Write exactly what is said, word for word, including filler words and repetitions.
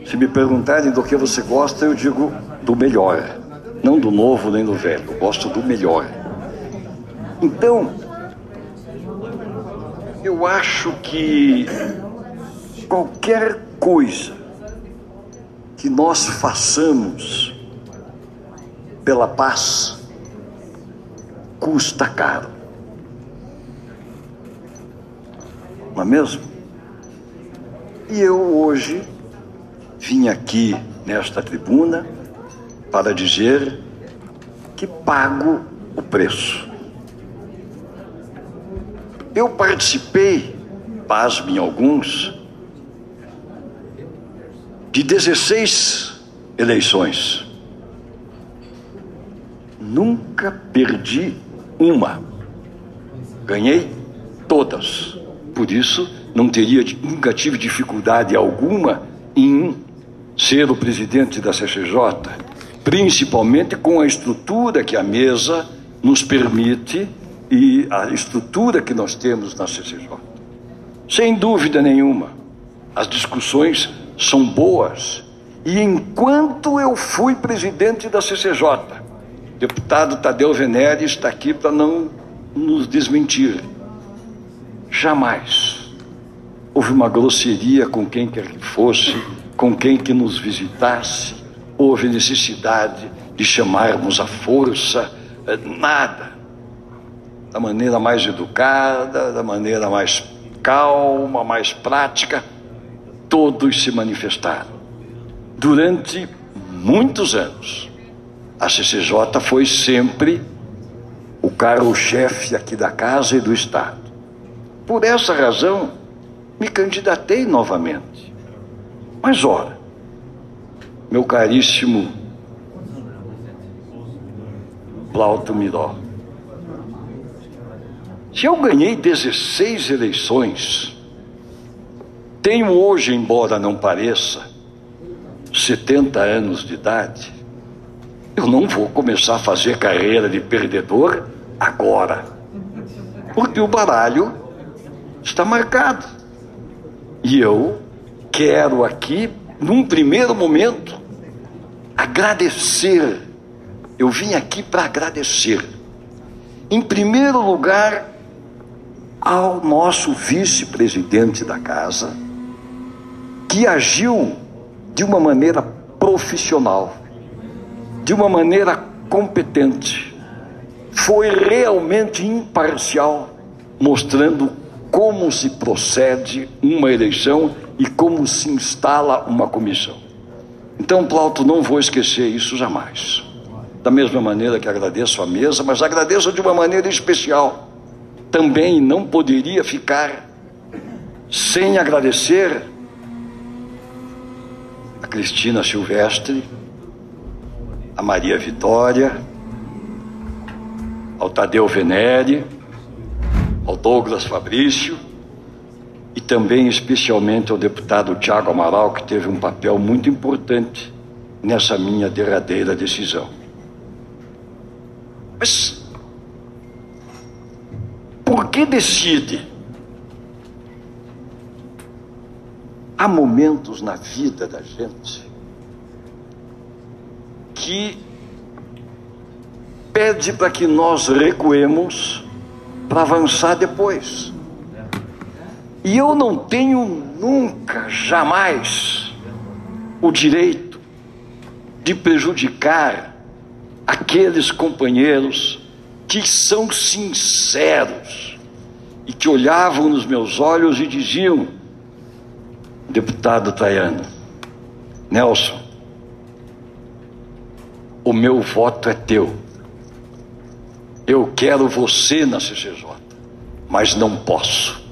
Se me perguntarem do que você gosta, eu digo do melhor. Não do novo nem do velho, eu gosto do melhor. Então, eu acho que qualquer coisa que nós façamos pela paz custa caro. Não é mesmo? E eu hoje vim aqui nesta tribuna para dizer que pago o preço. Eu participei, pasmem alguns, de dezesseis eleições. Nunca perdi uma. Ganhei todas. Por isso, não teria, nunca tive dificuldade alguma em ser o presidente da C C J, principalmente com a estrutura que a mesa nos permite e a estrutura que nós temos na C C J. Sem dúvida nenhuma, as discussões são boas. E enquanto eu fui presidente da C C J, o deputado Tadeu Venere está aqui para não nos desmentir, jamais houve uma grosseria com quem quer que fosse, com quem que nos visitasse, houve necessidade de chamarmos à força, nada. Da maneira mais educada, da maneira mais calma, mais prática, todos se manifestaram. Durante muitos anos, a C C J foi sempre o carro-chefe aqui da casa e do Estado. Por essa razão, me candidatei novamente. Mas ora, meu caríssimo Plauto Miró, se eu ganhei dezesseis eleições, tenho hoje, embora não pareça, setenta anos de idade, eu não vou começar a fazer carreira de perdedor agora, porque o baralho está marcado. E eu quero aqui, num primeiro momento, agradecer. Eu vim aqui para agradecer. Em primeiro lugar, ao nosso vice-presidente da casa, que agiu de uma maneira profissional, de uma maneira competente, foi realmente imparcial, mostrando como se procede uma eleição e como se instala uma comissão. Então, Plauto, não vou esquecer isso jamais. Da mesma maneira que agradeço a mesa, mas agradeço de uma maneira especial. Também não poderia ficar sem agradecer a Cristina Silvestre, a Maria Vitória, ao Tadeu Venere, ao Douglas Fabrício e também especialmente ao deputado Tiago Amaral, que teve um papel muito importante nessa minha derradeira decisão. Mas por que decide? Há momentos na vida da gente que pede para que nós recuemos para avançar depois. E eu não tenho nunca, jamais, o direito de prejudicar aqueles companheiros que são sinceros e que olhavam nos meus olhos e diziam: deputado Traiano, Nelson, o meu voto é teu. Eu quero você na C C J, mas não posso.